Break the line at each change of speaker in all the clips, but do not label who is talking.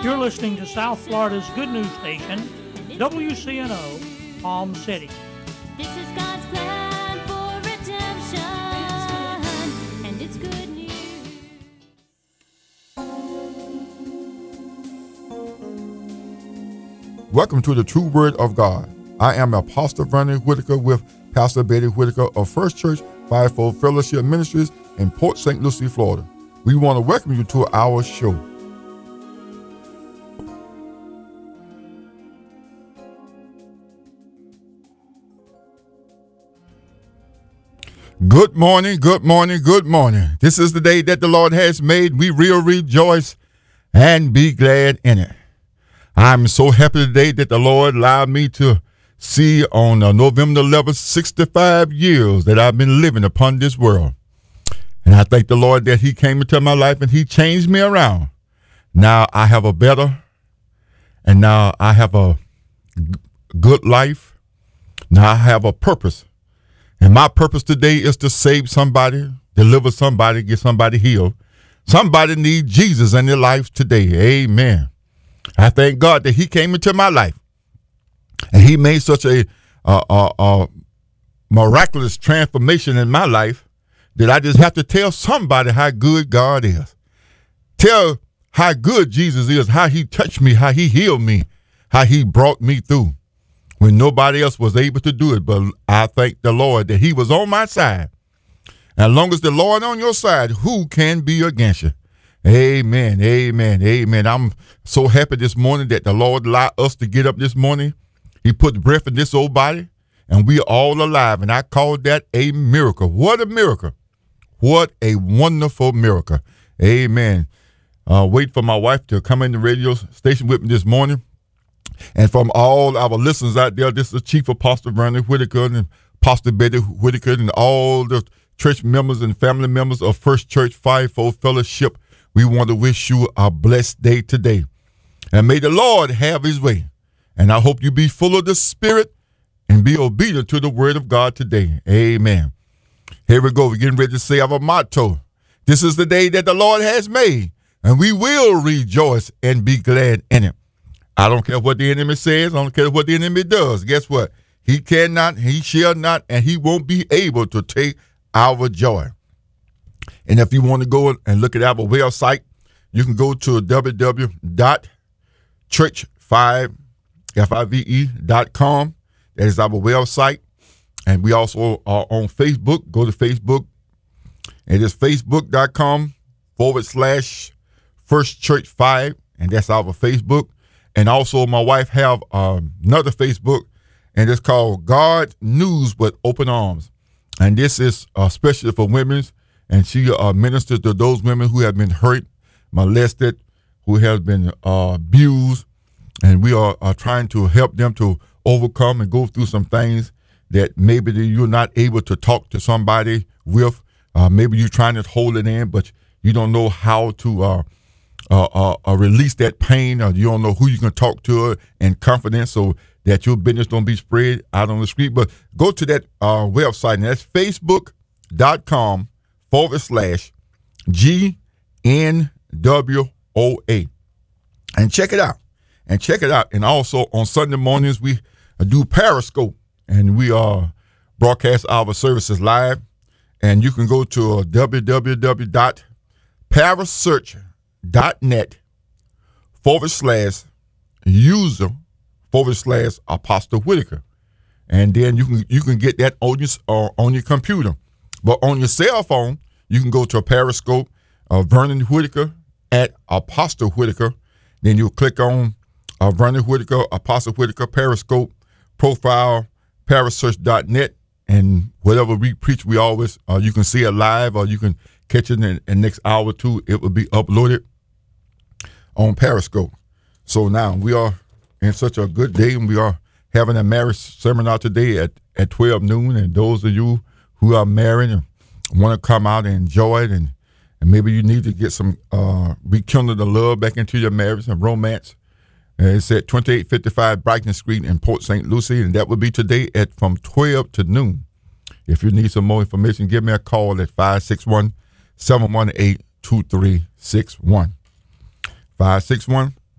You're listening to South Florida's good news station, WCNO, Palm City.
This is God's plan for redemption, and it's good news.
Welcome to the True Word of God. I am Apostle Vernon Whitaker with Pastor Betty Whitaker of First Church Fivefold Fellowship Ministries in Port St. Lucie, Florida. We want to welcome you to our show. Good morning, good morning, good morning. This is the day that the Lord has made. We will rejoice and be glad in it. I'm so happy today that the Lord allowed me to see on November 11th, 65 years that I've been living upon this world. And I thank the Lord that he came into my life and he changed me around. Now I have a better, and now I have a good life. Now I have a purpose. And my purpose today is to save somebody, deliver somebody, get somebody healed. Somebody needs Jesus in their life today. Amen. I thank God that he came into my life and he made such a miraculous transformation in my life that I just have to tell somebody how good God is. Tell how good Jesus is, how he touched me, how he healed me, how he brought me through when nobody else was able to do it. But I thank the Lord that he was on my side. As long as the Lord on your side, who can be against you? Amen, amen, amen. I'm so happy this morning that the Lord allowed us to get up this morning. He put breath in this old body, and we are all alive, and I call that a miracle. What a miracle. What a wonderful miracle. Amen. Wait for my wife to come in the radio station with me this morning. And from all our listeners out there, this is Chief Apostle Vernon Whitaker and Pastor Betty Whitaker and all the church members and family members of First Church Fivefold Fellowship. We want to wish you a blessed day today. And may the Lord have his way. And I hope you be full of the Spirit and be obedient to the word of God today. Amen. Here we go. We're getting ready to say our motto. This is the day that the Lord has made, and we will rejoice and be glad in it. I don't care what the enemy says. I don't care what the enemy does. Guess what? He cannot, he shall not, and he won't be able to take our joy. And if you want to go and look at our website, you can go to www.church5five.com. That is our website. And we also are on Facebook. Go to Facebook. It is facebook.com/First Church 5. And that's our Facebook. And also my wife have another Facebook, and it's called God News with Open Arms. And this is especially for women. And she ministers to those women who have been hurt, molested, who have been abused. And we are trying to help them to overcome and go through some things that maybe you're not able to talk to somebody with. Maybe you're trying to hold it in, but you don't know how to release that pain, or you don't know who you can talk to in confidence so that your business don't be spread out on the street. But go to that website, and that's facebook.com/GNWOA. And check it out. And also on Sunday mornings, we do Periscope, and we broadcast our services live. And you can go to www.parasearch.net/user/Apostle Whitaker. And then you can get that on your computer. But on your cell phone, you can go to a Periscope, Vernon Whitaker at Apostle Whitaker. Then you'll click on Vernon Whitaker, Apostle Whitaker, Periscope, profile, parasearch.net. And whatever we preach, we always, you can see it live, or you can catch it in the next hour or two. It will be uploaded on Periscope. So now we are in such a good day, and we are having a marriage seminar today at 12 noon. And those of you who are married and want to come out and enjoy it, and maybe you need to get some, rekindle the love back into your marriage and romance. It's at 2855 Brighton Street in Port St. Lucie, and that will be today from 12 to noon. If you need some more information, give me a call at 561-718-2361. 561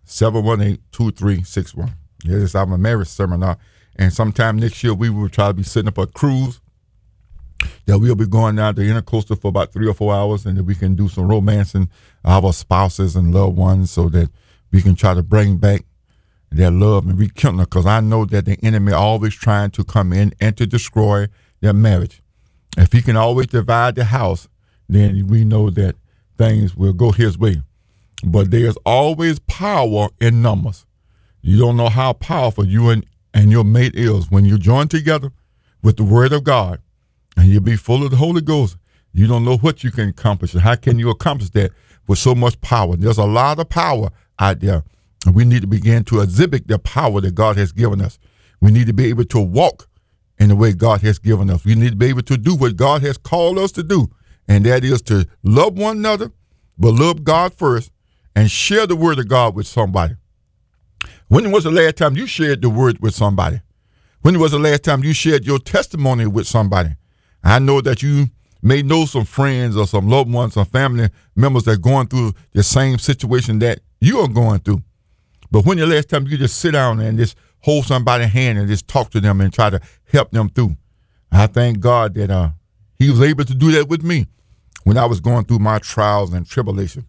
718-2361. This is our marriage seminar. And sometime next year, we will try to be setting up a cruise that we'll be going down to Intercoastal for about 3 or 4 hours, and that we can do some romancing our spouses and loved ones so that we can try to bring back their love and rekindle, because I know that the enemy always trying to come in and to destroy their marriage. If he can always divide the house, then we know that things will go his way. But there's always power in numbers. You don't know how powerful you and your mate is when you join together with the word of God and you be full of the Holy Ghost. You don't know what you can accomplish. How can you accomplish that with so much power? There's a lot of power out there. And we need to begin to exhibit the power that God has given us. We need to be able to walk in the way God has given us. We need to be able to do what God has called us to do, and that is to love one another, but love God first, and share the word of God with somebody. When was the last time you shared the word with somebody? When was the last time you shared your testimony with somebody? I know that you may know some friends or some loved ones or family members that are going through the same situation that you are going through. But when the last time you just sit down and just hold somebody's hand and just talk to them and try to help them through? I thank God that he was able to do that with me when I was going through my trials and tribulation.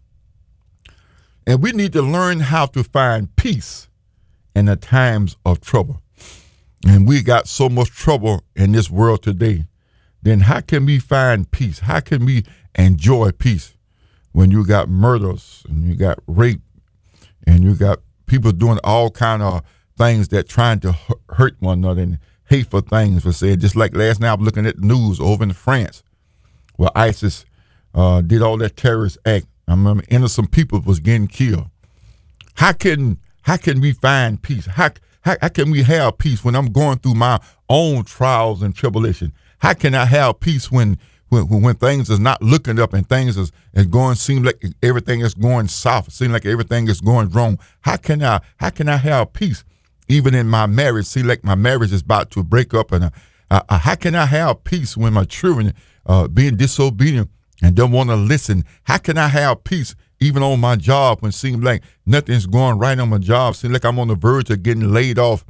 And we need to learn how to find peace in the times of trouble. And we got so much trouble in this world today. Then how can we find peace? How can we enjoy peace when you got murders and you got rape and you got people doing all kind of things that trying to hurt one another and hateful things for said? Just like last night I was looking at the news over in France where ISIS did all that terrorist act. I remember innocent people was getting killed. How can we find peace? How can we have peace when I'm going through my own trials and tribulation? How can I have peace when things is not looking up and things is going, seem like everything is going south, seem like everything is going wrong? How can I have peace even in my marriage? See, like my marriage is about to break up, and how can I have peace when my children being disobedient and don't want to listen? How can I have peace even on my job when it seems like nothing's going right on my job? Seems like I'm on the verge of getting laid off,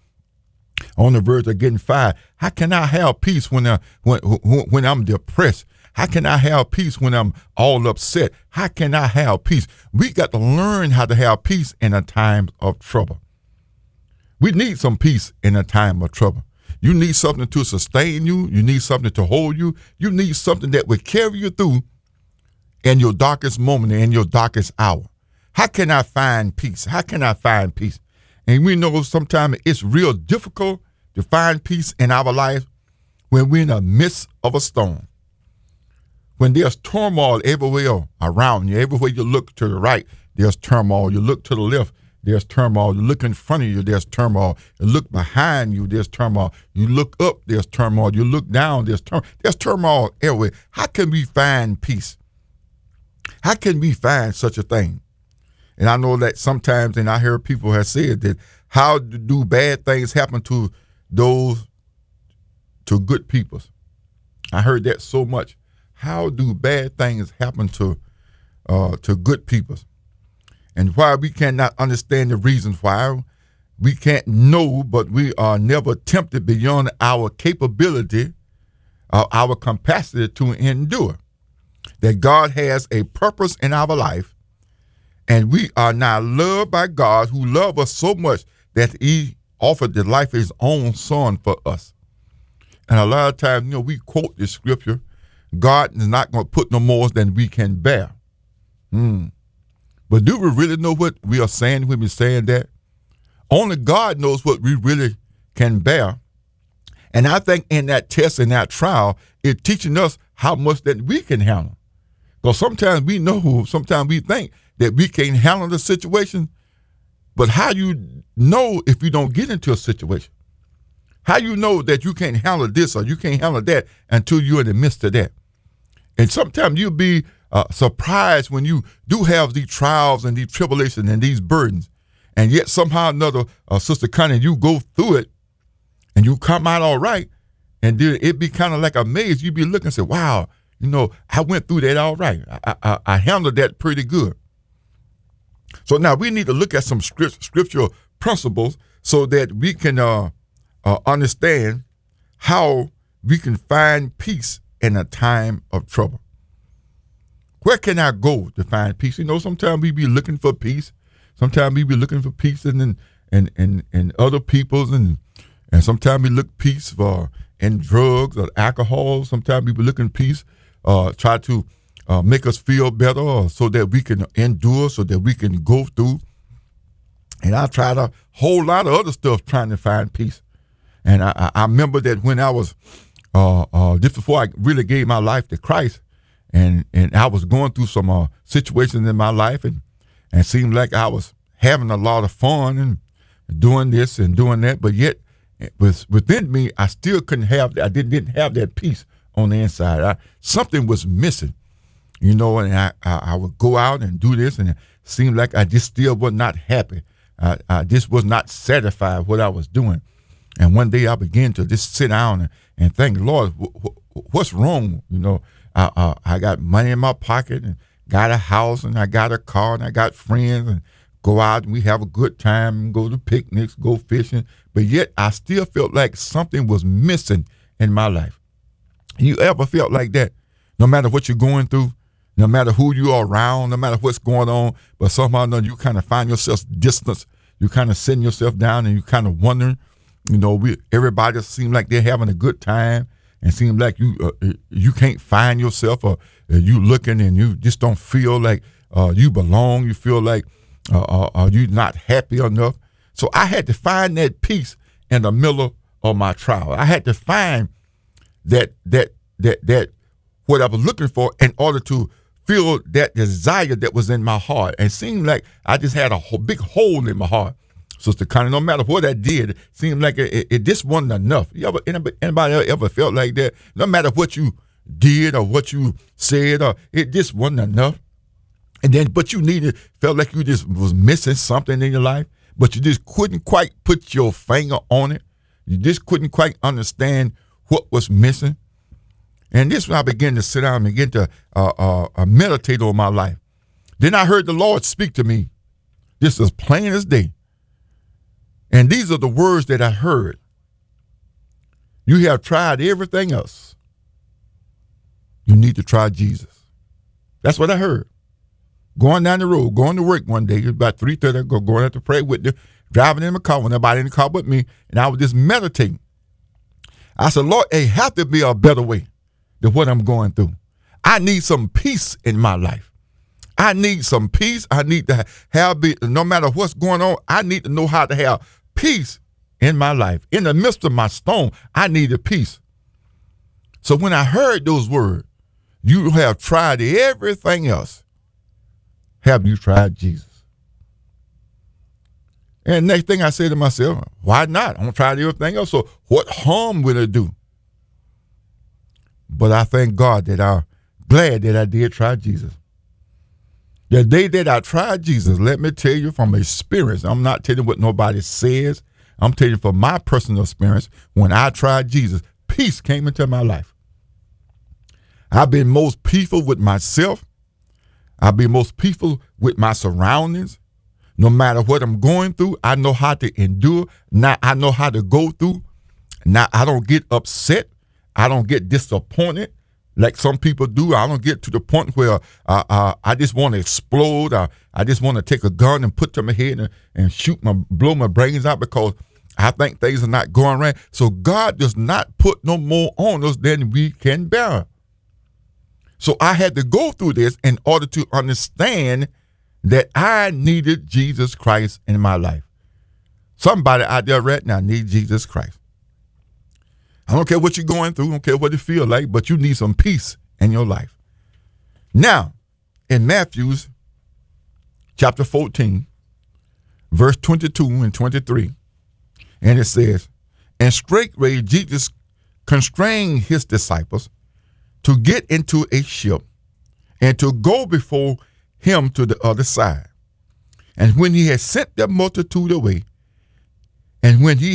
on the verge of getting fired. How can I have peace when I'm depressed? How can I have peace when I'm all upset? How can I have peace? We got to learn how to have peace in a time of trouble. We need some peace in a time of trouble. You need something to sustain you. You need something to hold you. You need something that will carry you through in your darkest moment, in your darkest hour. How can I find peace? How can I find peace? And we know sometimes it's real difficult to find peace in our life when we're in the midst of a storm. When there's turmoil everywhere around you, everywhere you look to the right, there's turmoil. You look to the left, there's turmoil. You look in front of you, there's turmoil. You look behind you, there's turmoil. You look up, there's turmoil. You look down, there's turmoil everywhere. How can we find peace? How can we find such a thing? And I know that sometimes, and I hear people have said that, how do bad things happen to good people? I heard that so much. How do bad things happen to good people? And why we cannot understand the reasons why, we can't know, but we are never tempted beyond our capability, our capacity to endure. That God has a purpose in our life, and we are now loved by God, who loved us so much that he offered the life of his own son for us. And a lot of times, we quote the scripture, God is not going to put no more than we can bear. But do we really know what we are saying when we're saying that? Only God knows what we really can bear. And I think in that test, in that trial, it's teaching us how much that we can handle. Because sometimes we think that we can't handle the situation. But how you know if you don't get into a situation? How you know that you can't handle this or you can't handle that until you're in the midst of that? And sometimes you'll be surprised when you do have these trials and these tribulations and these burdens. And yet somehow or another, Sister Connie, you go through it and you come out all right. And then it be kind of like a maze. You be looking and say, wow, I went through that all right. I handled that pretty good. So now we need to look at some scriptural principles so that we can understand how we can find peace in a time of trouble. Where can I go to find peace? You know, sometimes we be looking for peace. Sometimes we be looking for peace in other people's, and sometimes we look peace for in drugs or alcohol. Sometimes we be looking peace, try to make us feel better, so that we can endure, so that we can go through. And I tried a whole lot of other stuff trying to find peace. And I remember that when I was just before I really gave my life to Christ, and I was going through some situations in my life, and seemed like I was having a lot of fun and doing this and doing that, but yet within me, I still couldn't have that. I didn't have that peace on the inside. Something was missing, you know, and I would go out and do this, and it seemed like I just still was not happy. I just was not satisfied with what I was doing. And one day I began to just sit down and think, Lord, what's wrong? You know, I got money in my pocket and got a house and I got a car and I got friends and go out and we have a good time and go to picnics, go fishing. But yet I still felt like something was missing in my life. You ever felt like that? No matter what you're going through, no matter who you are around, no matter what's going on, but somehow or another you kind of find yourself distance. You kind of sitting yourself down and you kind of wondering, you know, everybody seems like they're having a good time, and seems like you can't find yourself, or you looking and you just don't feel like you belong. You feel like you're not happy enough. So I had to find that peace in the middle of my trial. I had to find that what I was looking for in order to feel that desire that was in my heart. And it seemed like I just had a big hole in my heart. Sister Connie, no matter what I did, it seemed like it just wasn't enough. Anybody ever felt like that? No matter what you did or what you said, or it just wasn't enough. And then, but you felt like you just was missing something in your life, but you just couldn't quite put your finger on it. You just couldn't quite understand what was missing. And this when I began to sit down and begin to meditate on my life. Then I heard the Lord speak to me. This is plain as day. And these are the words that I heard. You have tried everything else. You need to try Jesus. That's what I heard. Going down the road, going to work one day, it was about 3:30, going out to pray with them, driving in my car, when nobody in the car but me, and I was just meditating. I said, Lord, it has to be a better way than what I'm going through. I need some peace in my life. I need some peace. I need to no matter what's going on, I need to know how to have peace in my life. In the midst of my storm, I needed peace. So when I heard those words, you have tried everything else. Have you tried Jesus? And next thing I said to myself, why not? I'm going to try everything else. So what harm will it do? But I thank God that I'm glad that I did try Jesus. The day that I tried Jesus, let me tell you from experience, I'm not telling you what nobody says. I'm telling you from my personal experience, when I tried Jesus, peace came into my life. I've been most peaceful with myself. I've been most peaceful with my surroundings. No matter what I'm going through, I know how to endure. Now I know how to go through. Now I don't get upset. I don't get disappointed like some people do. I don't get to the point where I just want to explode. I just want to take a gun and put to my head and blow my brains out because I think things are not going right. So God does not put no more on us than we can bear. So I had to go through this in order to understand that I needed Jesus Christ in my life. Somebody out there right now needs Jesus Christ. I don't care what you're going through. I don't care what it feels like, but you need some peace in your life. Now, in Matthew chapter 14, verse 22 and 23, and it says, and straightway Jesus constrained his disciples to get into a ship and to go before him to the other side. And when he had sent the multitude away, when he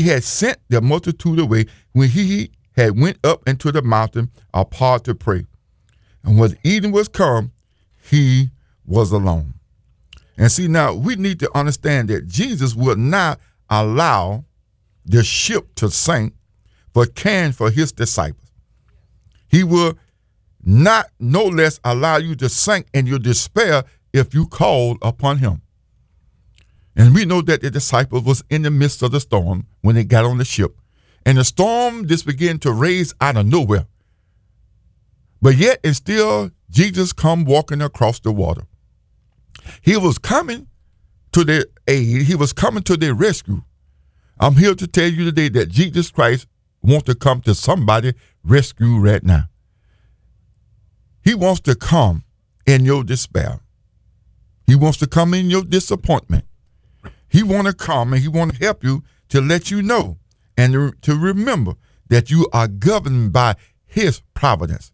had went up into the mountain apart to pray. And when evening was come, he was alone. And see, now we need to understand that Jesus will not allow the ship to sink for caring for his disciples. He will not, no less, allow you to sink in your despair if you call upon him. And we know that the disciples was in the midst of the storm when they got on the ship. And the storm just began to raise out of nowhere. But yet and still, Jesus come walking across the water. He was coming to their aid. He was coming to their rescue. I'm here to tell you today that Jesus Christ wants to come to somebody's rescue right now. He wants to come in your despair. He wants to come in your disappointment. He want to come and he want to help you to let you know and to remember that you are governed by his providence.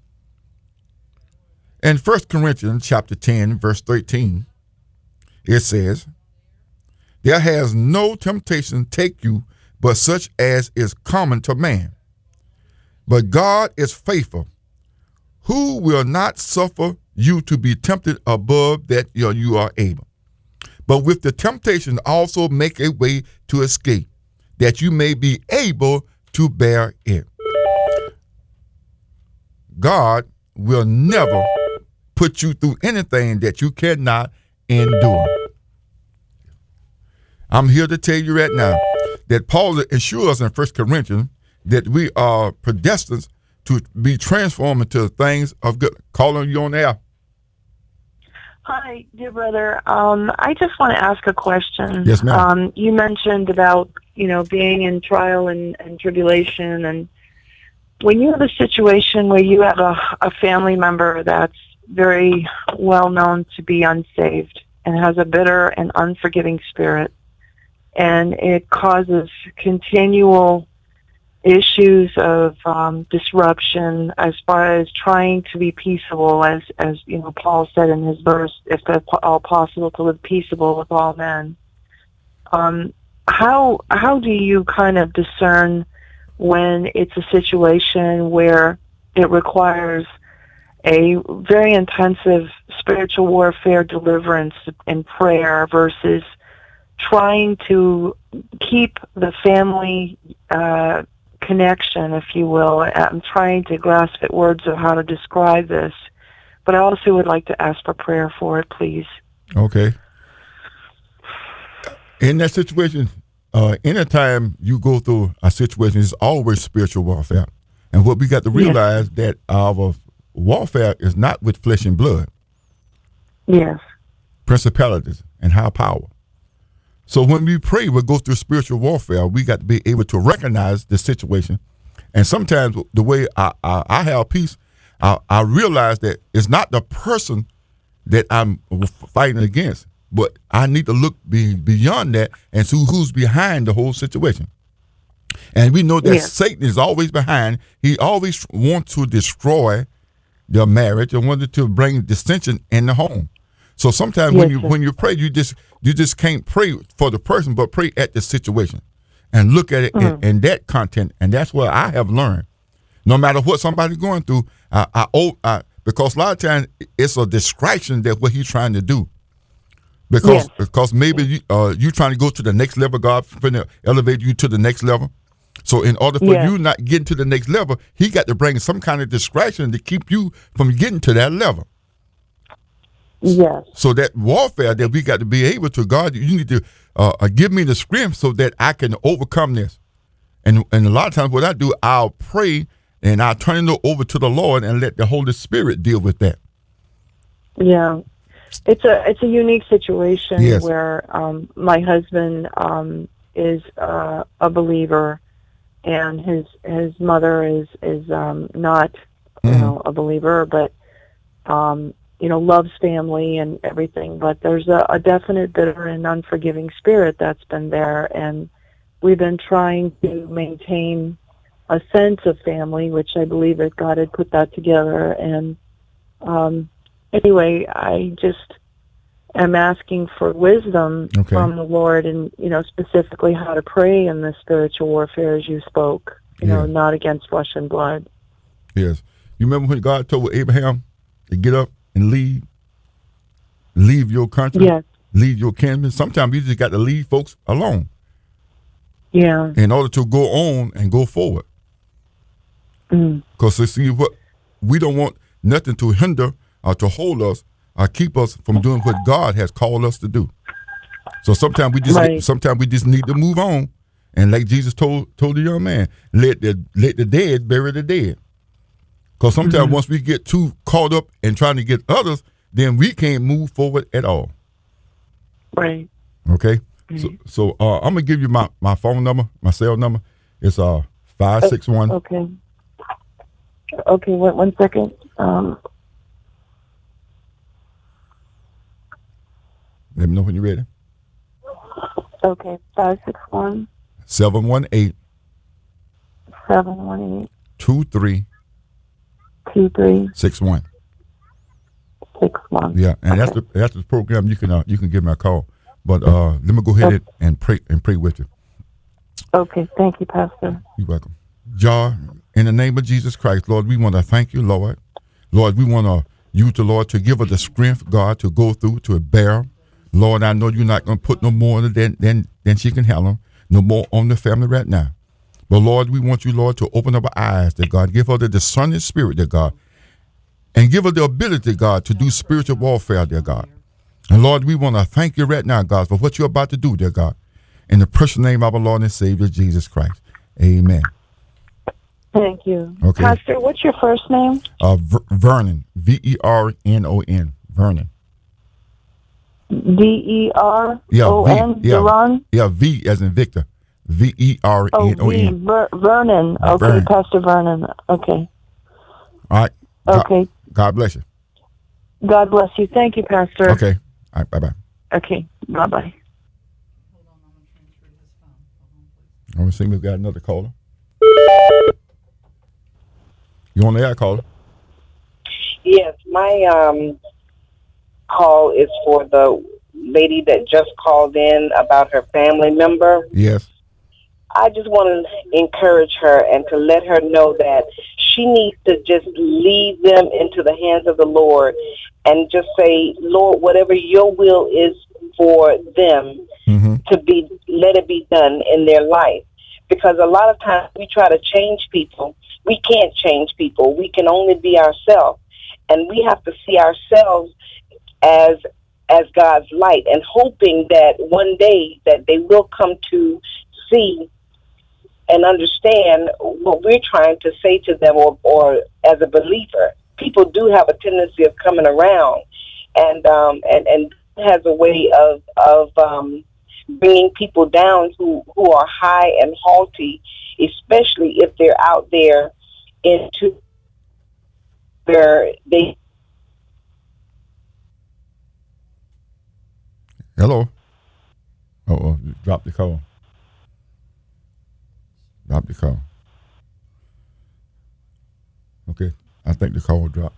In 1 Corinthians chapter 10, verse 13, it says, there has no temptation take you but such as is common to man. But God is faithful, who will not suffer you to be tempted above that you are able. But with the temptation also make a way to escape, that you may be able to bear it. God will never put you through anything that you cannot endure. I'm here to tell you right now that Paul assures us in 1 Corinthians that we are predestined to be transformed into things of good. Calling you on air.
Hi, dear brother. I just want to ask a question.
Yes, ma'am.
You mentioned about, being in trial and tribulation, and when you have a situation where you have a family member that's very well known to be unsaved and has a bitter and unforgiving spirit, and it causes continual issues of disruption as far as trying to be peaceable, as Paul said in his verse, if at all possible, to live peaceable with all men. How do you kind of discern when it's a situation where it requires a very intensive spiritual warfare, deliverance, and prayer versus trying to keep the family connection, if you will? I'm trying to grasp at words of how to describe this, but I also would like to ask for prayer for it, please.
Okay. In that situation, anytime you go through a situation, it's always spiritual warfare. And what we got to realize that our warfare is not with flesh and blood.
Yes.
Principalities and high power. So when we pray, we go through spiritual warfare. We got to be able to recognize the situation. And sometimes the way I have peace, I realize that it's not the person that I'm fighting against, but I need to look beyond that and see who's behind the whole situation. And we know that Satan is always behind. He always wants to destroy the marriage and wanted to bring dissension in the home. So sometimes when you pray, you just can't pray for the person, but pray at the situation and look at it in that content. And that's what I have learned. No matter what somebody's going through, because a lot of times it's a distraction that what he's trying to do. Because maybe you trying to go to the next level, God finna elevate you to the next level. So in order for you not getting to the next level, he got to bring some kind of distraction to keep you from getting to that level.
Yes.
So that warfare that we got to be able to, God, you need to give me the strength so that I can overcome this. And a lot of times what I do, I'll pray and I'll turn it over to the Lord and let the Holy Spirit deal with that.
Yeah. It's a unique situation where my husband is a believer, and his mother is not a believer, but loves family and everything. But there's a definite bitter and unforgiving spirit that's been there, and we've been trying to maintain a sense of family, which I believe that God had put that together. And anyway, I just am asking for wisdom from the Lord, and specifically how to pray in the spiritual warfare, as you spoke. Not against flesh and blood.
Yes, you remember when God told Abraham to get up and leave? leave your country,
Yes.
leave your kinsmen. Sometimes you just got to leave folks alone
Yeah.
in order to go on and go forward. Because see, what we don't want nothing to hinder or to hold us or keep us from doing what God has called us to do. So sometimes we just need to move on, and like Jesus told the young man, let the dead bury the dead. Because sometimes once we get too caught up in trying to get others, then we can't move forward at all.
Right.
Okay. So I'm gonna give you my phone number, my cell number. It's 561.
Okay. Okay. One second.
Let me know when you're ready.
Okay. 561
718
718
2361.
2361.
Yeah, and
Okay.
that's the program. You can give me a call. But let me go ahead and pray with you.
Okay. Thank you, Pastor.
You're welcome. Jah, in the name of Jesus Christ, Lord, we want to thank you, Lord. Lord, we want you to, Lord, to give us the strength, God, to go through, to bear. Lord, I know you're not going to put no more than she can handle, no more on the family right now. But, Lord, we want you, Lord, to open up our eyes, that God, give her the discerning spirit, dear God, and give her the ability, God, to do spiritual warfare, dear God. And, Lord, we want to thank you right now, God, for what you're about to do, dear God. In the precious name of our Lord and Savior, Jesus Christ. Amen.
Thank you.
Okay.
Pastor, what's your first name?
Vernon, Vernon, Vernon.
DERON?
Yeah,
Deron?
Yeah, V as in Victor. VERNON.
Oh, V. Vernon. Okay,
Vernon.
Pastor Vernon. Okay.
All right.
Okay.
God bless you.
God bless you. Thank you, Pastor.
Okay. All right. Bye-bye.
Okay. Bye-bye.
I want to see if we've got another caller. You on the air, caller?
Yes, my call is for the lady that just called in about her family member.
Yes.
I just want to encourage her and to let her know that she needs to just leave them into the hands of the Lord and just say, Lord, whatever your will is for them to be, let it be done in their life. Because a lot of times we try to change people. We can't change people. We can only be ourselves. And we have to see ourselves as God's light, and hoping that one day that they will come to see and understand what we're trying to say to them, or as a believer. People do have a tendency of coming around and has a way of bringing people down who are high and haughty, especially if they're out there into where they.
Hello. Oh, drop the call. Drop the call. Okay, I think the call dropped.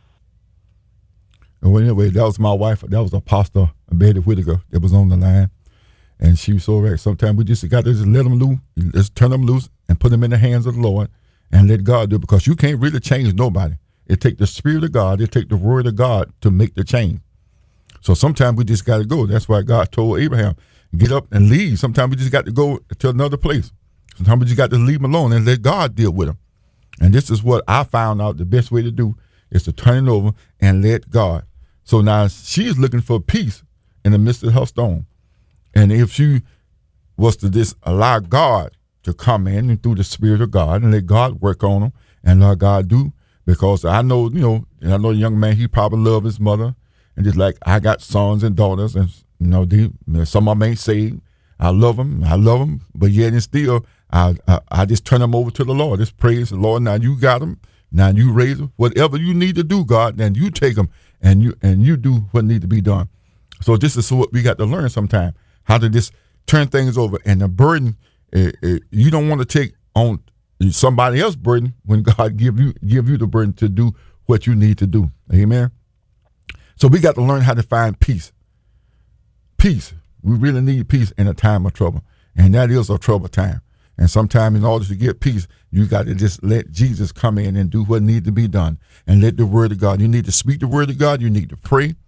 And anyway, that was my wife. That was Apostle Betty Whitaker that was on the line. And she was so right. Sometimes we just got to just let them loose, just turn them loose and put them in the hands of the Lord and let God do it, because you can't really change nobody. It takes the Spirit of God, it takes the Word of God to make the change. So sometimes we just got to go. That's why God told Abraham, get up and leave. Sometimes we just got to go to another place. Sometimes we just got to leave them alone and let God deal with them. And this is what I found out the best way to do is to turn it over and let God. So now she's looking for peace in the midst of her storm. And if she was to just allow God to come in and through the Spirit of God and let God work on them and let God do, because I know, and I know the young man, he probably loved his mother. And just like I got sons and daughters, and some of them ain't saved. I love them, but yet and still, I just turn them over to the Lord. Just praise the Lord. Now you got them. Now you raise them. Whatever you need to do, God, then you take them and you do what needs to be done. So this is what we got to learn sometime, how to just turn things over. And the burden, you don't want to take on somebody else's burden when God give you the burden to do what you need to do. Amen. So we got to learn how to find peace. Peace. We really need peace in a time of trouble. And that is a trouble time. And sometimes in order to get peace, you got to just let Jesus come in and do what needs to be done. And let the Word of God, you need to speak the Word of God. You need to pray.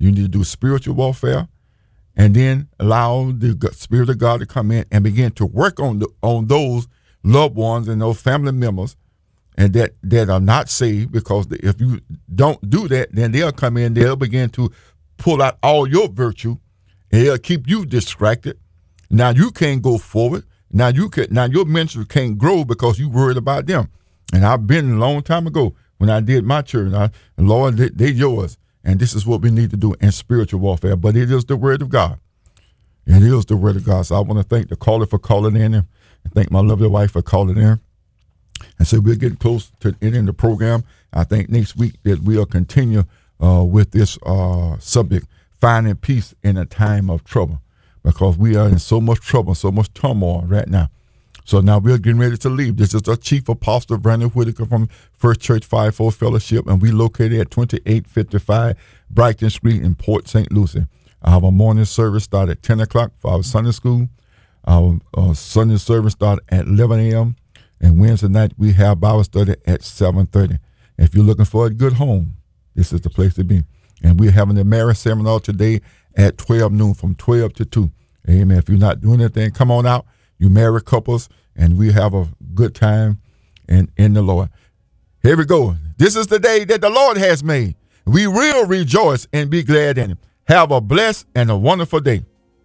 You need to do spiritual warfare, and then allow the Spirit of God to come in and begin to work on those loved ones and those family members, and that are not saved. Because if you don't do that, then they'll come in. They'll begin to pull out all your virtue, and they'll keep you distracted. Now you can't go forward. Now your ministry can't grow because you worried about them. And I've been a long time ago when I did my church. Lord, they're yours. And this is what we need to do in spiritual warfare. But it is the word of God. It is the word of God. So I want to thank the caller for calling in, and thank my lovely wife for calling in. And so we're getting close to ending the program. I think next week that we'll continue with this subject, finding peace in a time of trouble, because we are in so much trouble, so much turmoil right now. So now we're getting ready to leave. This is the Chief Apostle Vernon Whitaker from First Church 5-4 Fellowship, and we located at 2855 Brighton Street in Port St. Lucie. Our morning service starts at 10 o'clock for our Sunday school. Our Sunday service starts at 11 a.m. And Wednesday night we have Bible study at 7:30. If you're looking for a good home, this is the place to be. And we're having the marriage seminar today at 12 noon, from 12 to 2. Amen. If you're not doing anything, come on out. You married couples, and we have a good time in the Lord. Here we go. This is the day that the Lord has made. We will rejoice and be glad in it. Have a blessed and a wonderful day.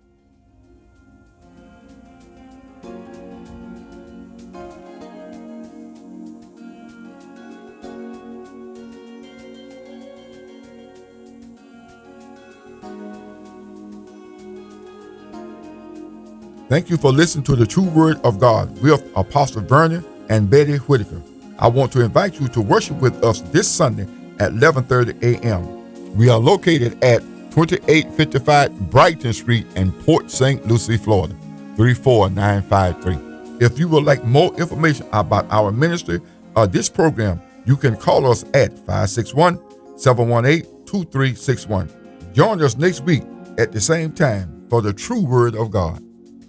Thank you for listening to the True Word of God with Apostle Vernon and Betty Whitaker. I want to invite you to worship with us this Sunday at 11:30 a.m. We are located at 2855 Brighton Street in Port St. Lucie, Florida, 34953. If you would like more information about our ministry or this program, you can call us at 561-718-2361. Join us next week at the same time for the True Word of God.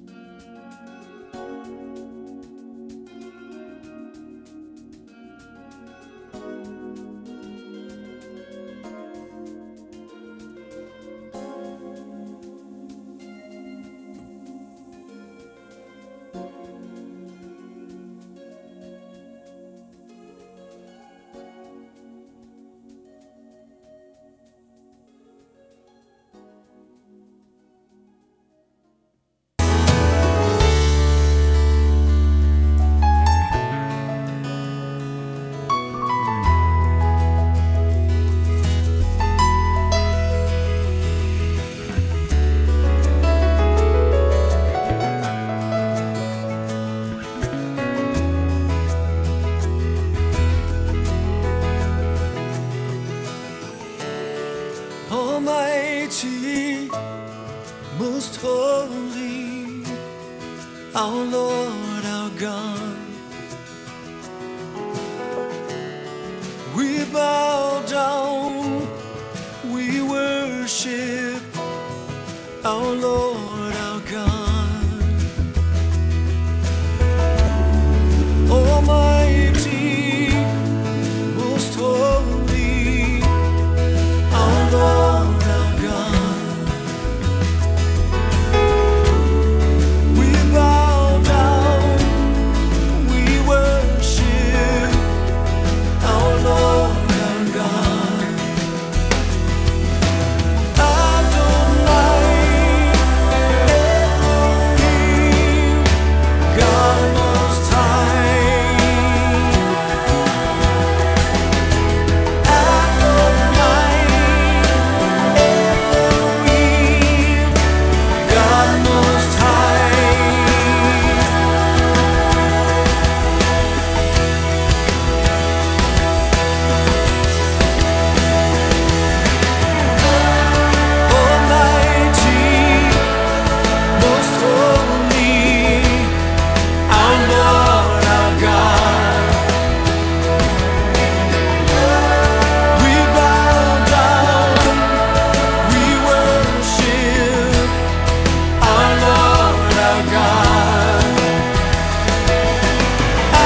Almighty, most holy, our Lord, our God, we bow down, we worship our Lord.